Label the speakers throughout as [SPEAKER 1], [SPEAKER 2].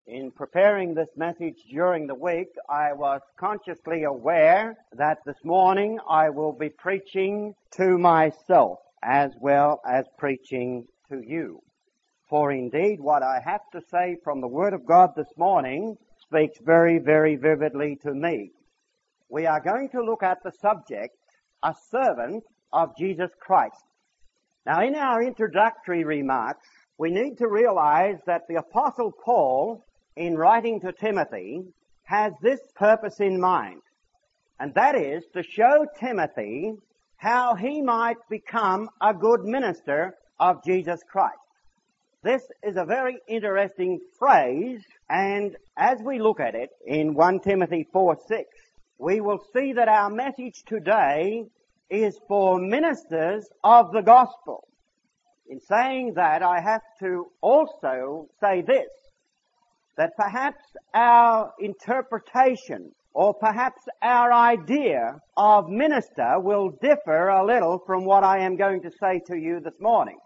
[SPEAKER 1] In preparing this message during the week, I was consciously aware that this morning I will be preaching to myself as well as preaching to you. For indeed, what I have to say from the Word of God this morning speaks very, very vividly to me. We are going to look at the subject, a servant of Jesus Christ. Now, in our introductory remarks, we need to realize that the Apostle Paul, in writing to Timothy, has this purpose in mind, and that is to show Timothy how he might become a good minister of Jesus Christ. This is a very interesting phrase, and as we look at it in 1 Timothy 4:6, we will see that our message today is for ministers of the gospel. In saying that, I have to also say this, that perhaps our interpretation or perhaps our idea of minister will differ a little from what I am going to say to you this morning.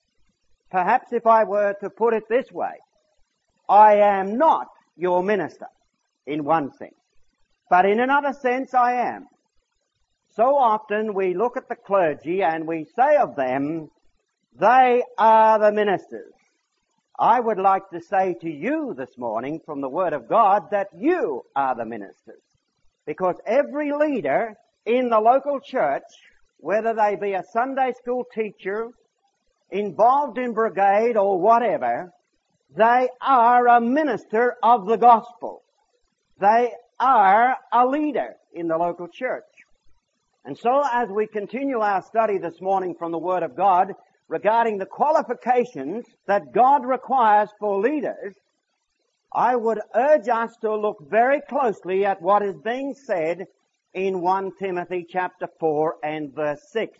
[SPEAKER 1] Perhaps if I were to put it this way, I am not your minister in one sense, but in another sense I am. So often we look at the clergy and we say of them, they are the ministers. I would like to say to you this morning from the Word of God that you are the ministers. Because every leader in the local church, whether they be a Sunday school teacher, involved in brigade or whatever, they are a minister of the gospel. They are a leader in the local church. And so as we continue our study this morning from the Word of God, regarding the qualifications that God requires for leaders, I would urge us to look very closely at what is being said in 1 Timothy chapter 4 and verse 6.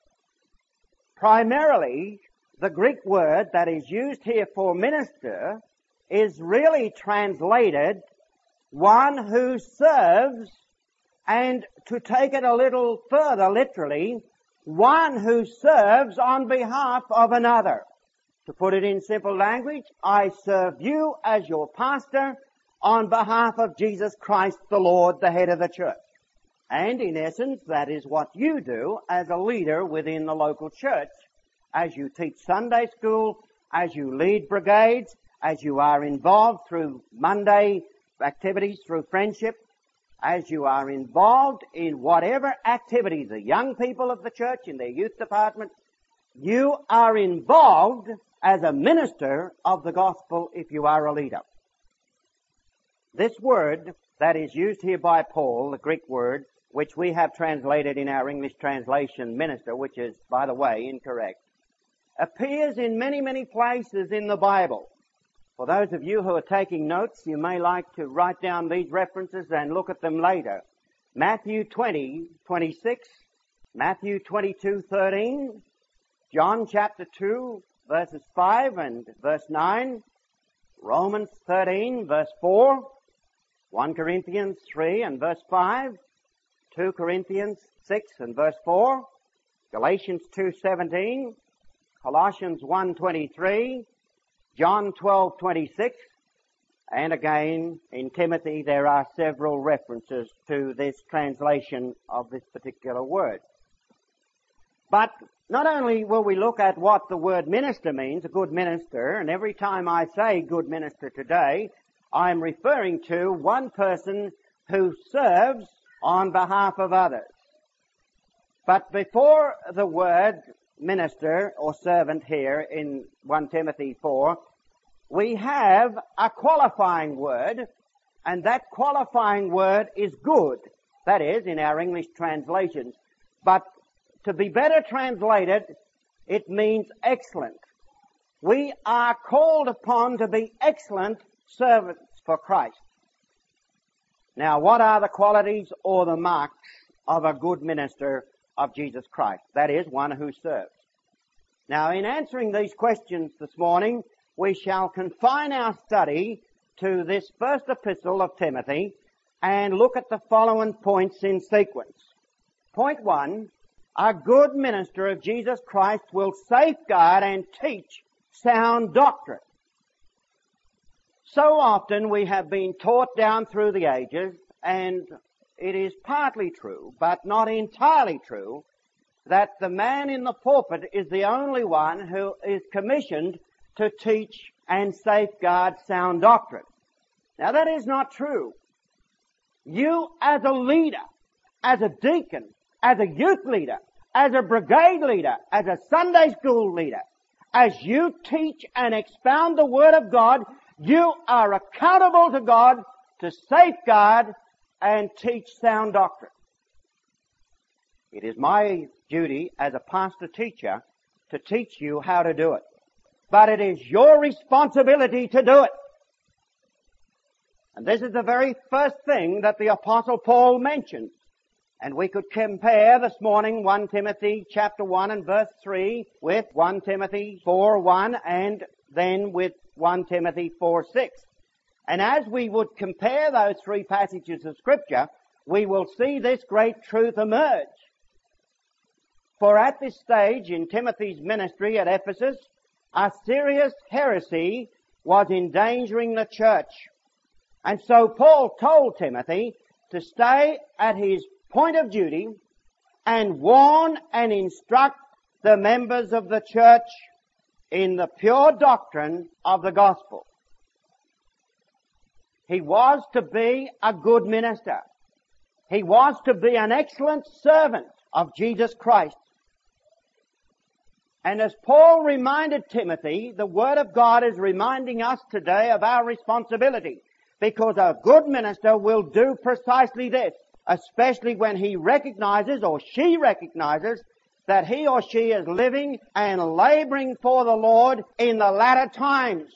[SPEAKER 1] Primarily, the Greek word that is used here for minister is really translated one who serves, and to take it a little further literally, one who serves on behalf of another. To put it in simple language, I serve you as your pastor on behalf of Jesus Christ the Lord, the head of the church. And in essence, that is what you do as a leader within the local church, as you teach Sunday school, as you lead brigades, as you are involved through Monday activities, through friendship, as you are involved in whatever activity, the young people of the church in their youth department, you are involved as a minister of the gospel if you are a leader. This word that is used here by Paul, the Greek word, which we have translated in our English translation minister, which is, by the way, incorrect, appears in many, many places in the Bible. For those of you who are taking notes, you may like to write down these references and look at them later. Matthew 20:26, Matthew 22:13, John chapter 2, verses 5 and verse 9, Romans 13, verse 4, 1 Corinthians 3 and verse 5, 2 Corinthians 6 and verse 4, Galatians 2:17, Colossians 1:23, John 12:26, and again in Timothy there are several references to this translation of this particular word. But not only will we look at what the word minister means, a good minister, and every time I say good minister today, I'm referring to one person who serves on behalf of others. But before the word minister or servant here in 1 Timothy 4, we have a qualifying word, and that qualifying word is good. That is, in our English translations. But to be better translated, it means excellent. We are called upon to be excellent servants for Christ. Now, what are the qualities or the marks of a good minister of Jesus Christ? That is, one who serves. Now, in answering these questions this morning, we shall confine our study to this first epistle of Timothy and look at the following points in sequence. Point 1, a good minister of Jesus Christ will safeguard and teach sound doctrine. So often we have been taught down through the ages, and it is partly true, but not entirely true, that the man in the pulpit is the only one who is commissioned to teach and safeguard sound doctrine. Now that is not true. You as a leader, as a deacon, as a youth leader, as a brigade leader, as a Sunday school leader, as you teach and expound the Word of God, you are accountable to God to safeguard and teach sound doctrine. It is my duty as a pastor teacher to teach you how to do it. But it is your responsibility to do it. And this is the very first thing that the Apostle Paul mentions. And we could compare this morning 1 Timothy chapter 1 and verse 3 with 1 Timothy 4:1 and then with 1 Timothy 4:6. And as we would compare those three passages of Scripture, we will see this great truth emerge. For at this stage in Timothy's ministry at Ephesus, a serious heresy was endangering the church. And so Paul told Timothy to stay at his point of duty and warn and instruct the members of the church in the pure doctrine of the gospel. He was to be a good minister. He was to be an excellent servant of Jesus Christ. And as Paul reminded Timothy, the Word of God is reminding us today of our responsibility, because a good minister will do precisely this, especially when he recognizes or she recognizes that he or she is living and laboring for the Lord in the latter times.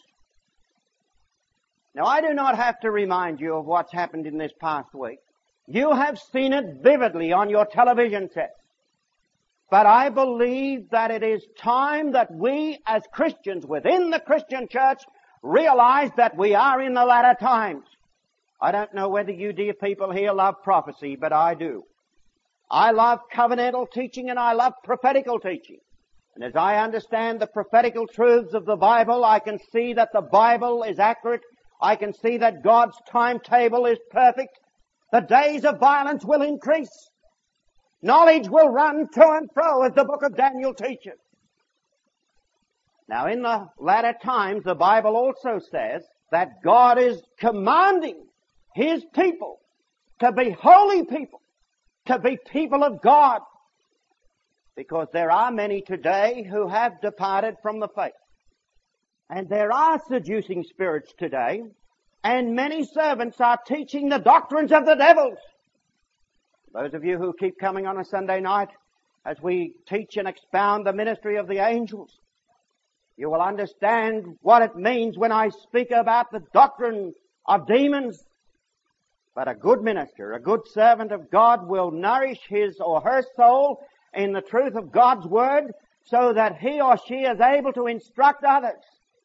[SPEAKER 1] Now, I do not have to remind you of what's happened in this past week. You have seen it vividly on your television sets. But I believe that it is time that we as Christians within the Christian church realize that we are in the latter times. I don't know whether you dear people here love prophecy, but I do. I love covenantal teaching and I love prophetical teaching. And as I understand the prophetical truths of the Bible, I can see that the Bible is accurate. I can see that God's timetable is perfect. The days of violence will increase. Knowledge will run to and fro, as the book of Daniel teaches. Now, in the latter times, the Bible also says that God is commanding His people to be holy people, to be people of God, because there are many today who have departed from the faith. And there are seducing spirits today, and many servants are teaching the doctrines of the devils. Those of you who keep coming on a Sunday night as we teach and expound the ministry of the angels, you will understand what it means when I speak about the doctrine of demons. But a good minister, a good servant of God will nourish his or her soul in the truth of God's Word so that he or she is able to instruct others.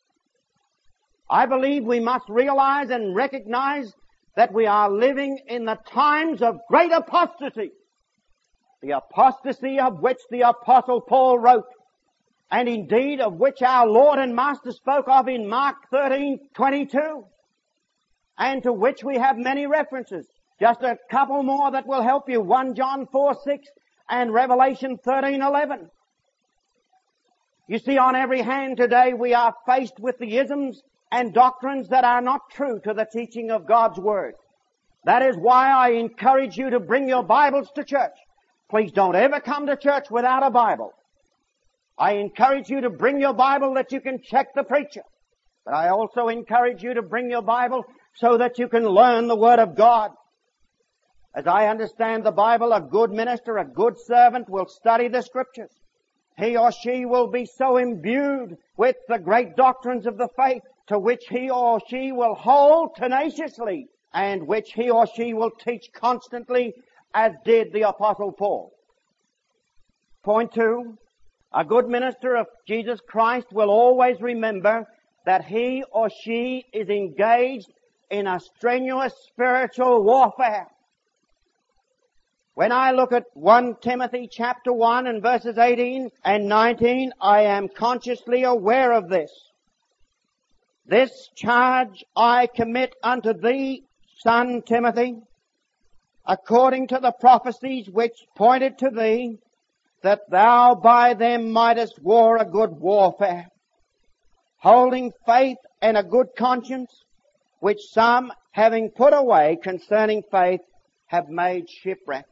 [SPEAKER 1] I believe we must realize and recognize that we are living in the times of great apostasy. The apostasy of which the Apostle Paul wrote, and indeed of which our Lord and Master spoke of in Mark 13:22, and to which we have many references. Just a couple more that will help you. 1 John 4:6 and Revelation 13:11. You see, on every hand today we are faced with the isms and doctrines that are not true to the teaching of God's Word. That is why I encourage you to bring your Bibles to church. Please don't ever come to church without a Bible. I encourage you to bring your Bible that you can check the preacher. But I also encourage you to bring your Bible so that you can learn the Word of God. As I understand the Bible, a good minister, a good servant will study the Scriptures. He or she will be so imbued with the great doctrines of the faith to which he or she will hold tenaciously and which he or she will teach constantly, as did the Apostle Paul. Point 2, a good minister of Jesus Christ will always remember that he or she is engaged in a strenuous spiritual warfare. When I look at 1 Timothy chapter 1 and verses 18 and 19, I am consciously aware of this. This charge I commit unto thee, son Timothy, according to the prophecies which pointed to thee, that thou by them mightest war a good warfare, holding faith and a good conscience, which some, having put away concerning faith, have made shipwreck.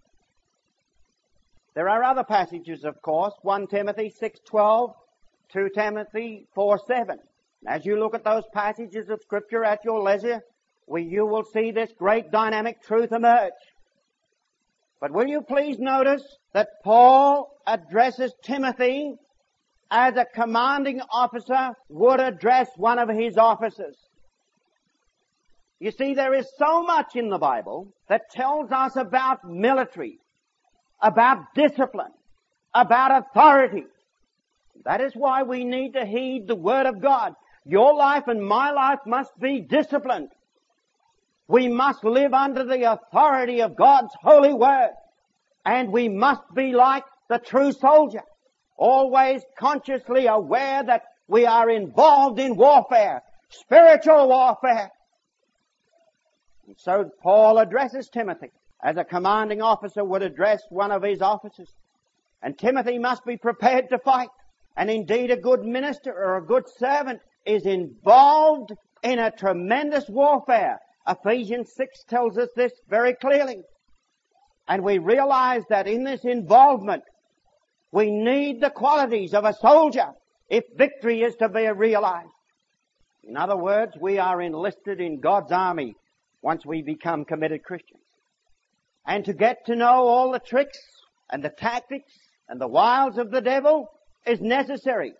[SPEAKER 1] There are other passages, of course, 1 Timothy 6:12, 2 Timothy 4:7. As you look at those passages of Scripture at your leisure, you will see this great dynamic truth emerge. But will you please notice that Paul addresses Timothy as a commanding officer would address one of his officers. You see, there is so much in the Bible that tells us about military, about discipline, about authority. That is why we need to heed the Word of God. Your life and my life must be disciplined. We must live under the authority of God's holy Word. And we must be like the true soldier, always consciously aware that we are involved in warfare, spiritual warfare. And so Paul addresses Timothy as a commanding officer would address one of his officers. And Timothy must be prepared to fight. And indeed a good minister or a good servant is involved in a tremendous warfare. Ephesians 6 tells us this very clearly. And we realize that in this involvement, we need the qualities of a soldier if victory is to be realized. In other words, we are enlisted in God's army once we become committed Christians. And to get to know all the tricks and the tactics and the wiles of the devil is necessary.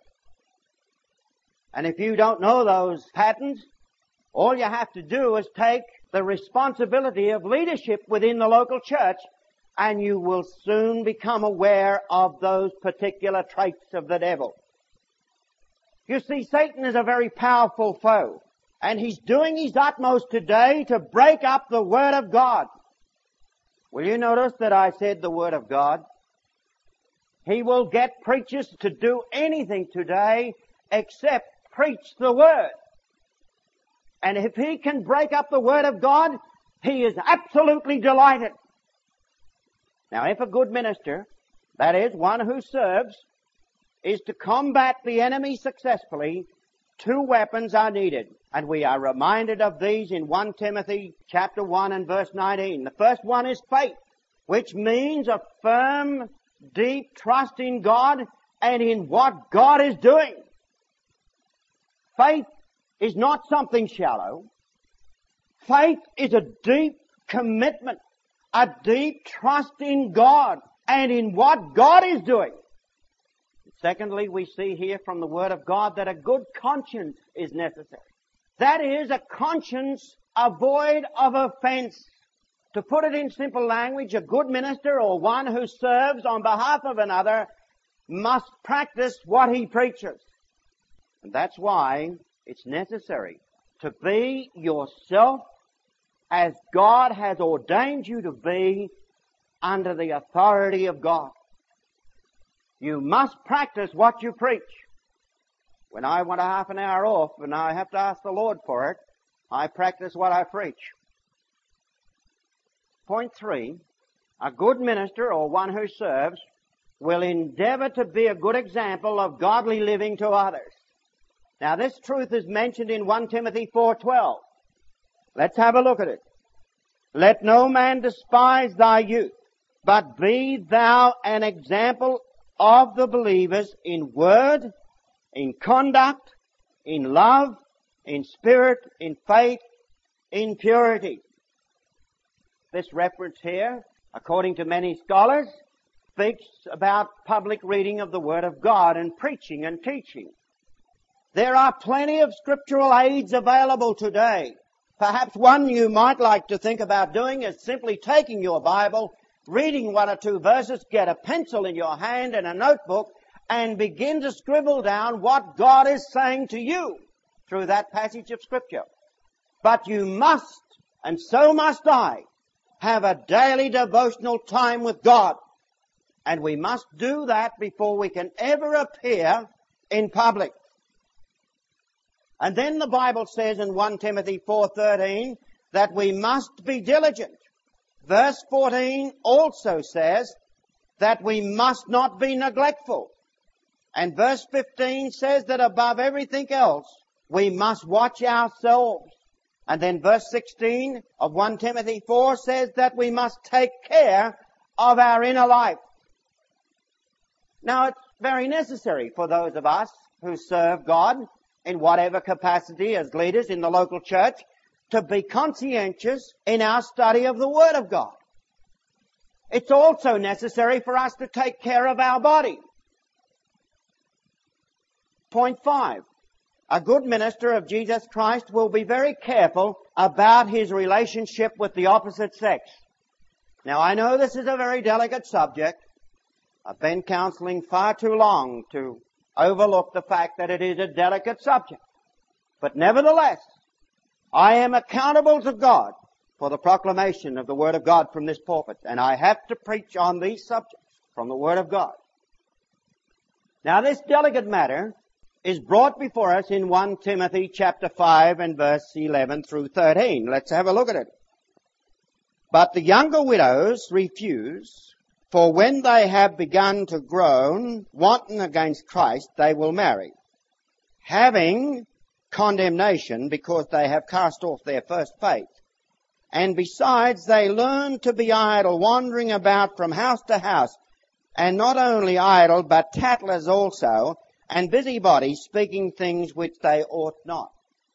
[SPEAKER 1] And if you don't know those patterns, all you have to do is take the responsibility of leadership within the local church, and you will soon become aware of those particular traits of the devil. You see, Satan is a very powerful foe, and he's doing his utmost today to break up the Word of God. Will you notice that I said the Word of God? He will get preachers to do anything today except preach the Word. And if he can break up the Word of God, he is absolutely delighted. Now, if a good minister, that is, one who serves, is to combat the enemy successfully, two weapons are needed. And we are reminded of these in 1 Timothy chapter 1 and verse 19. The first one is faith, which means a firm, deep trust in God and in what God is doing. Faith is not something shallow. Faith is a deep commitment, a deep trust in God and in what God is doing. Secondly, we see here from the Word of God that a good conscience is necessary. That is, a conscience void of offense. To put it in simple language, a good minister or one who serves on behalf of another must practice what he preaches. And that's why it's necessary to be yourself as God has ordained you to be under the authority of God. You must practice what you preach. When I want a half an hour off and I have to ask the Lord for it, I practice what I preach. Point 3, a good minister or one who serves will endeavor to be a good example of godly living to others. Now this truth is mentioned in 1 Timothy 4:12. Let's have a look at it. Let no man despise thy youth, but be thou an example of the believers in word, in conduct, in love, in spirit, in faith, in purity. This reference here, according to many scholars, speaks about public reading of the Word of God and preaching and teaching. There are plenty of scriptural aids available today. Perhaps one you might like to think about doing is simply taking your Bible, reading one or two verses, get a pencil in your hand and a notebook, and begin to scribble down what God is saying to you through that passage of Scripture. But you must, and so must I, have a daily devotional time with God. And we must do that before we can ever appear in public. And then the Bible says in 1 Timothy 4:13 that we must be diligent. Verse 14 also says that we must not be neglectful. And verse 15 says that above everything else, we must watch ourselves. And then verse 16 of 1 Timothy 4 says that we must take care of our inner life. Now, it's very necessary for those of us who serve God in whatever capacity as leaders in the local church to be conscientious in our study of the Word of God. It's also necessary for us to take care of our body. Point 5. A good minister of Jesus Christ will be very careful about his relationship with the opposite sex. Now, I know this is a very delicate subject. I've been counseling far too long to overlook the fact that it is a delicate subject. But nevertheless, I am accountable to God for the proclamation of the Word of God from this pulpit, and I have to preach on these subjects from the Word of God. Now, this delicate matter is brought before us in 1 Timothy chapter 5 and verse 11 through 13. Let's have a look at it. But the younger widows refuse, for when they have begun to groan, wanton against Christ, they will marry, having condemnation because they have cast off their first faith. And besides, they learn to be idle, wandering about from house to house, and not only idle, but tattlers also, and busybodies, speaking things which they ought not.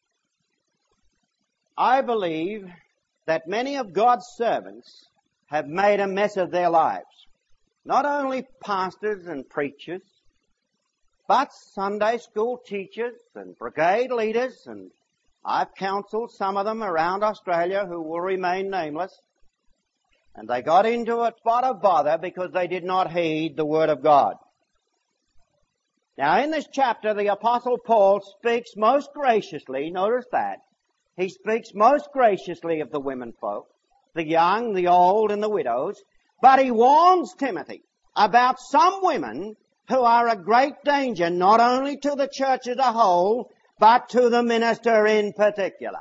[SPEAKER 1] I believe that many of God's servants have made a mess of their lives. Not only pastors and preachers, but Sunday school teachers and brigade leaders, and I've counseled some of them around Australia who will remain nameless, and they got into a spot of bother because they did not heed the Word of God. Now, in this chapter, the Apostle Paul speaks most graciously, notice that, he speaks most graciously of the women folk, the young, the old, and the widows, but he warns Timothy about some women who are a great danger not only to the church as a whole, but to the minister in particular.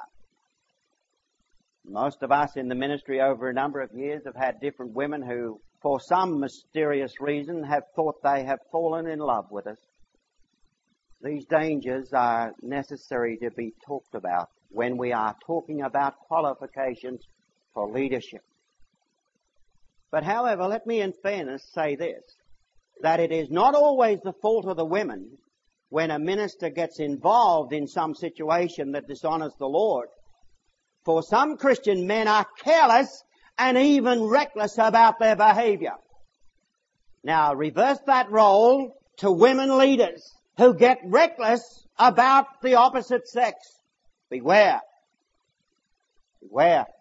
[SPEAKER 1] Most of us in the ministry over a number of years have had different women who, for some mysterious reason, have thought they have fallen in love with us. These dangers are necessary to be talked about when we are talking about qualifications for leadership. But however, let me in fairness say this, that it is not always the fault of the women when a minister gets involved in some situation that dishonors the Lord. For some Christian men are careless and even reckless about their behavior. Now, reverse that role to women leaders who get reckless about the opposite sex. Beware. Beware.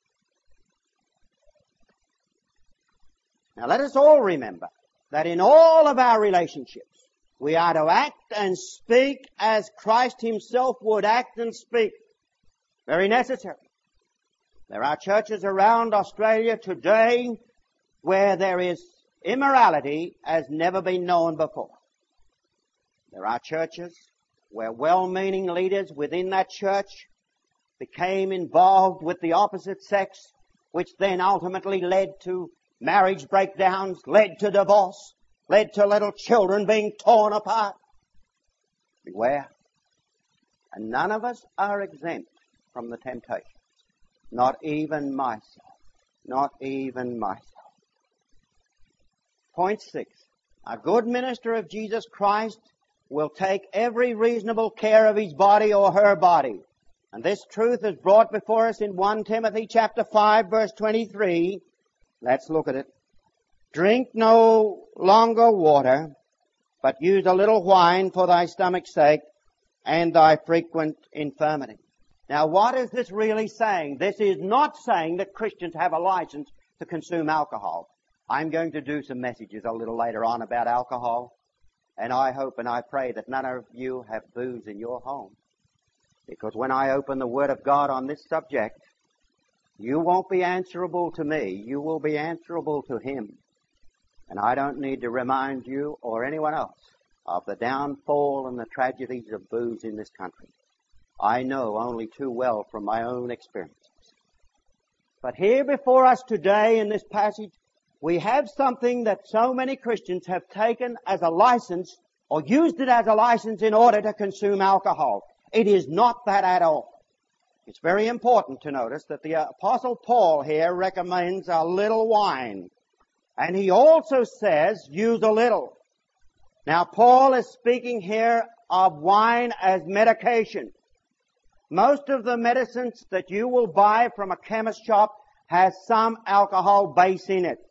[SPEAKER 1] Now let us all remember that in all of our relationships, we are to act and speak as Christ himself would act and speak. Very necessary. There are churches around Australia today where there is immorality as never been known before. There are churches where well-meaning leaders within that church became involved with the opposite sex, which then ultimately led to marriage breakdowns, led to divorce, led to little children being torn apart. Beware. And none of us are exempt from the temptation. Not even myself. Not even myself. Point 6. A good minister of Jesus Christ will take every reasonable care of his body or her body. And this truth is brought before us in 1 Timothy chapter 5 verse 23. Let's look at it. Drink no longer water, but use a little wine for thy stomach's sake and thy frequent infirmity. Now, what is this really saying? This is not saying that Christians have a license to consume alcohol. I'm going to do some messages a little later on about alcohol, and I hope and I pray that none of you have booze in your home. Because when I open the Word of God on this subject, you won't be answerable to me. You will be answerable to Him. And I don't need to remind you or anyone else of the downfall and the tragedies of booze in this country. I know only too well from my own experiences. But here before us today in this passage, we have something that so many Christians have taken as a license or used it as a license in order to consume alcohol. It is not that at all. It's very important to notice that the Apostle Paul here recommends a little wine. And he also says, use a little. Now, Paul is speaking here of wine as medication. Most of the medicines that you will buy from a chemist shop has some alcohol base in it.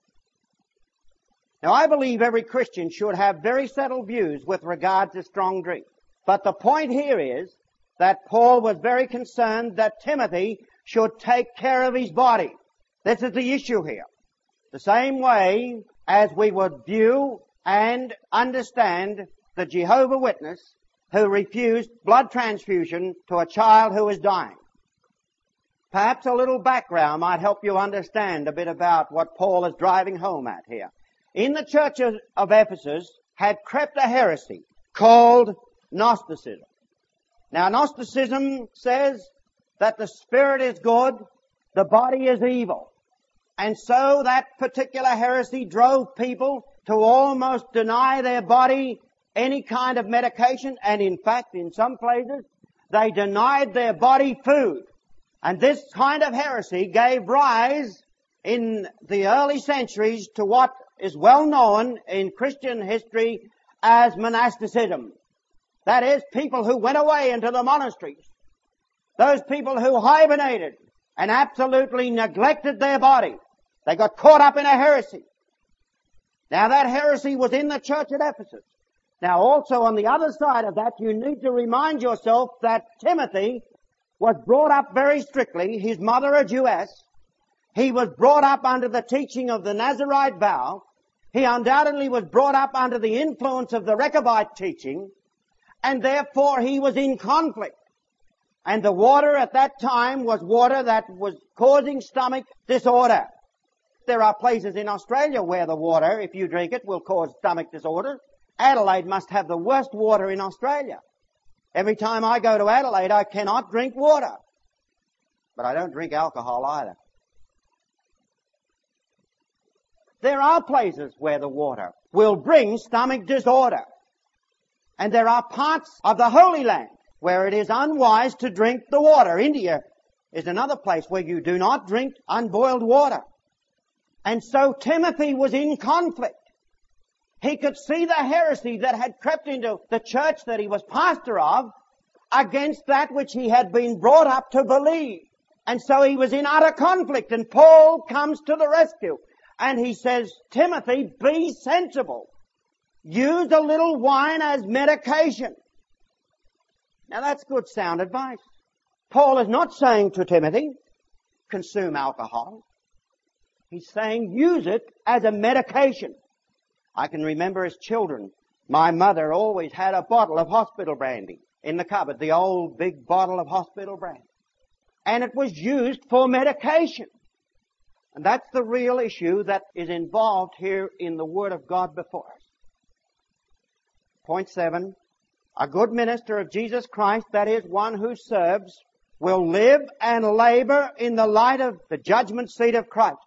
[SPEAKER 1] Now, I believe every Christian should have very settled views with regard to strong drink. But the point here is that Paul was very concerned that Timothy should take care of his body. This is the issue here. The same way as we would view and understand the Jehovah's Witness who refused blood transfusion to a child who was dying. Perhaps a little background might help you understand a bit about what Paul is driving home at here. In the church of Ephesus had crept a heresy called Gnosticism. Now, Gnosticism says that the spirit is good, the body is evil. And so that particular heresy drove people to almost deny their body any kind of medication, and in fact, in some places, they denied their body food. And this kind of heresy gave rise in the early centuries to what is well known in Christian history as monasticism. That is, people who went away into the monasteries. Those people who hibernated and absolutely neglected their body. They got caught up in a heresy. Now that heresy was in the church at Ephesus. Now also on the other side of that, you need to remind yourself that Timothy was brought up very strictly. His mother a Jewess. He was brought up under the teaching of the Nazirite vow. He undoubtedly was brought up under the influence of the Rechabite teaching. And therefore he was in conflict. And the water at that time was water that was causing stomach disorder. There are places in Australia where the water, if you drink it, will cause stomach disorder. Adelaide must have the worst water in Australia. Every time I go to Adelaide, I cannot drink water. But I don't drink alcohol either. There are places where the water will bring stomach disorder. And there are parts of the Holy Land where it is unwise to drink the water. India is another place where you do not drink unboiled water. And so Timothy was in conflict. He could see the heresy that had crept into the church that he was pastor of against that which he had been brought up to believe. And so he was in utter conflict. And Paul comes to the rescue. And he says, Timothy, be sensible. Use a little wine as medication. Now that's good sound advice. Paul is not saying to Timothy, consume alcohol. He's saying use it as a medication. I can remember as children, my mother always had a bottle of hospital brandy in the cupboard, the old big bottle of hospital brandy. And it was used for medication. And that's the real issue that is involved here in the Word of God before us. Point 7, a good minister of Jesus Christ, that is, one who serves, will live and labor in the light of the judgment seat of Christ.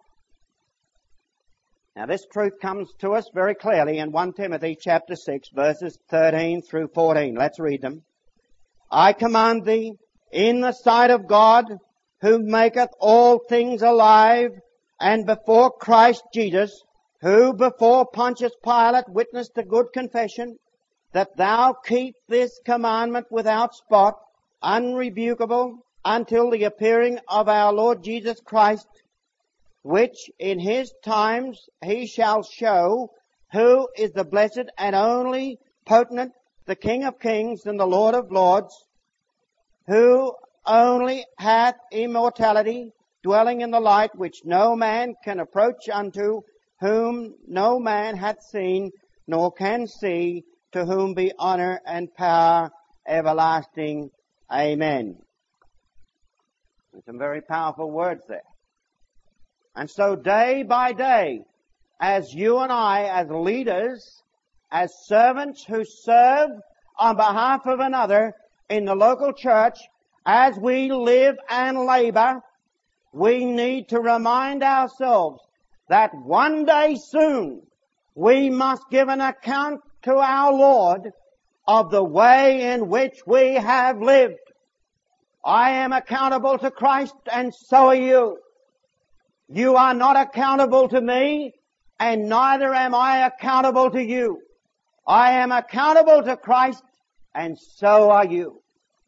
[SPEAKER 1] Now this truth comes to us very clearly in 1 Timothy chapter 6, verses 13 through 14. Let's read them. I command thee in the sight of God, who maketh all things alive, and before Christ Jesus, who before Pontius Pilate witnessed a good confession, that thou keep this commandment without spot, unrebukable, until the appearing of our Lord Jesus Christ, which in his times he shall show who is the blessed and only potent, the King of kings and the Lord of lords, who only hath immortality, dwelling in the light which no man can approach unto, whom no man hath seen, nor can see, to whom be honor and power everlasting. Amen. There's some very powerful words there. And so day by day, as you and I, as leaders, as servants who serve on behalf of another in the local church, as we live and labor, we need to remind ourselves that one day soon we must give an account to our Lord of the way in which we have lived. I am accountable to Christ, and so are you. You are not accountable to me, and neither am I accountable to you. I am accountable to Christ, and so are you.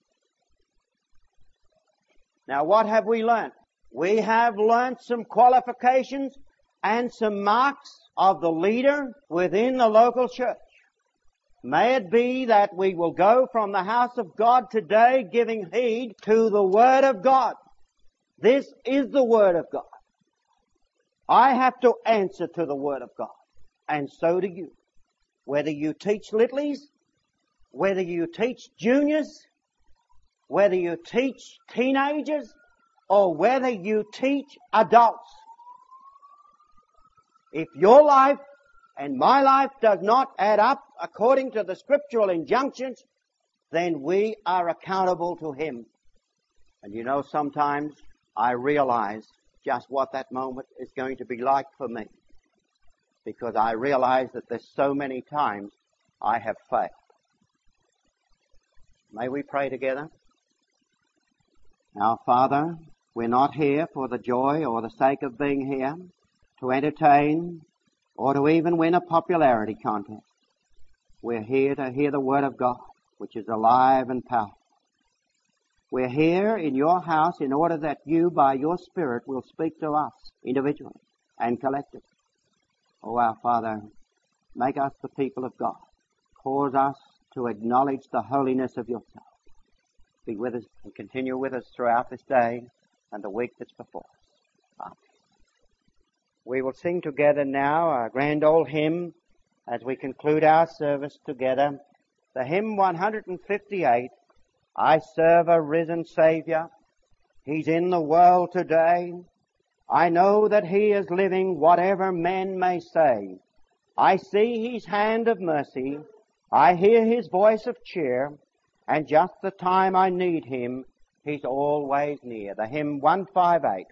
[SPEAKER 1] Now, what have we learnt? We have learnt some qualifications and some marks of the leader within the local church. May it be that we will go from the house of God today giving heed to the Word of God. This is the Word of God. I have to answer to the Word of God, and so do you. Whether you teach littlies, whether you teach juniors, whether you teach teenagers, or whether you teach adults. If your life and my life does not add up according to the scriptural injunctions, then we are accountable to Him. And you know, sometimes I realize just what that moment is going to be like for me, because I realize that there's so many times I have failed. May we pray together? Now, Father, we're not here for the joy or the sake of being here, to entertain, or to even win a popularity contest. We're here to hear the Word of God, which is alive and powerful. We're here in your house in order that you, by your Spirit, will speak to us individually and collectively. Oh, our Father, make us the people of God. Cause us to acknowledge the holiness of yourself. Be with us and continue with us throughout this day and the week that's before us. Amen. We will sing together now a grand old hymn as we conclude our service together. The hymn 158, I serve a risen Savior. He's in the world today. I know that He is living, whatever men may say. I see His hand of mercy. I hear His voice of cheer. And just the time I need Him, He's always near. The hymn 158.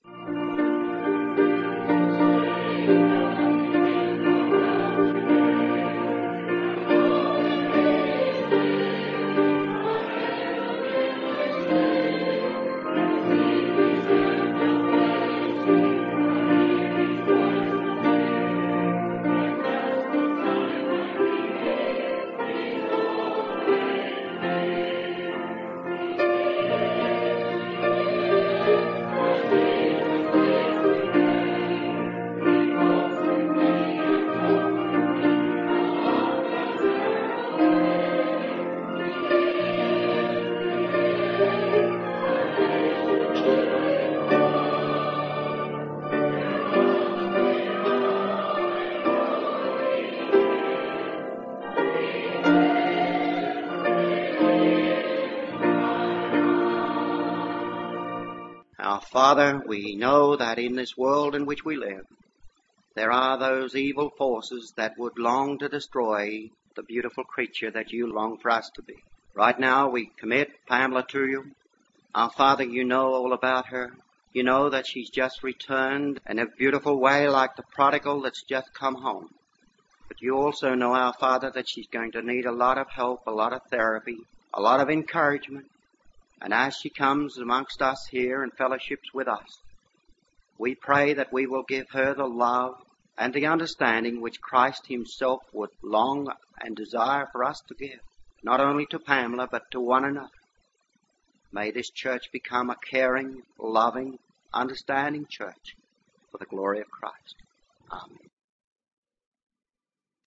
[SPEAKER 1] Father, we know that in this world in which we live, there are those evil forces that would long to destroy the beautiful creature that you long for us to be. Right now we commit Pamela to you. Our Father, you know all about her. You know that she's just returned in a beautiful way like the prodigal that's just come home. But you also know, our Father, that she's going to need a lot of help, a lot of therapy, a lot of encouragement. And as she comes amongst us here and fellowships with us, we pray that we will give her the love and the understanding which Christ Himself would long and desire for us to give, not only to Pamela, but to one another. May this church become a caring, loving, understanding church for the glory of Christ. Amen.